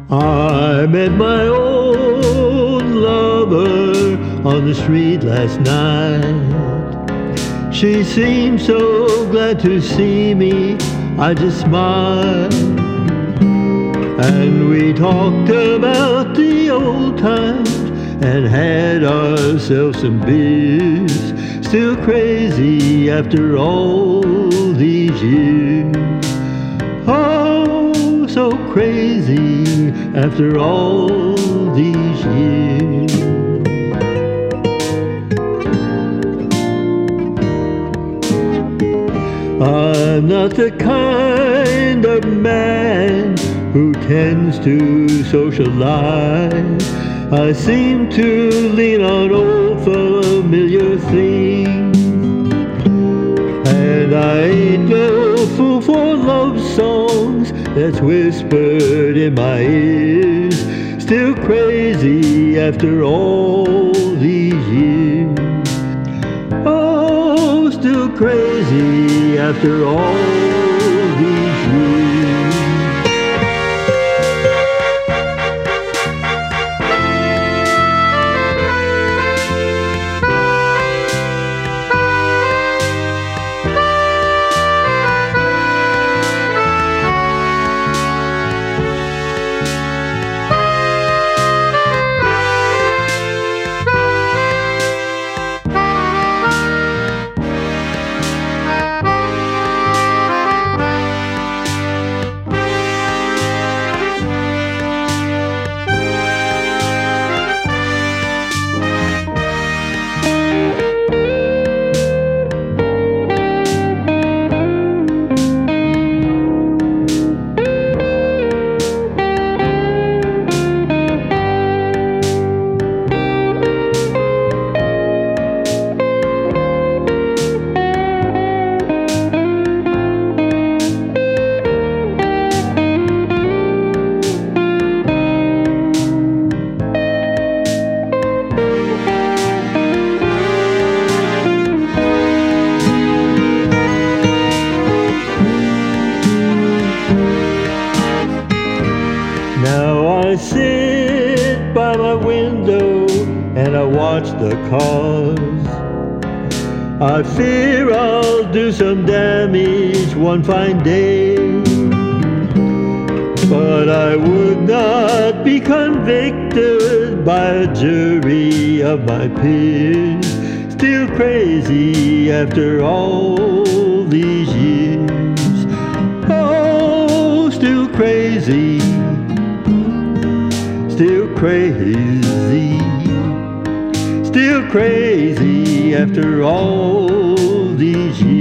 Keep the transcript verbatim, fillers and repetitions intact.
I met my old lover on the street last night. She seemed so glad to see me, I just smiled. And we talked about the old times and had ourselves some beers. Still crazy after all these years. Oh, so crazy after all these years. I'm not the kind of man who tends to socialize. I seem to lean on old familiar things, and I ain't no fool for love songs that's whispered in my ears. Still crazy after all these years. Oh, still crazy after all these years. Now I sit by my window and I watch the cars. I fear I'll do some damage one fine day, but I would not be convicted by a jury of my peers. Still crazy after all these years. Oh, still crazy. Still crazy, still crazy after all these years.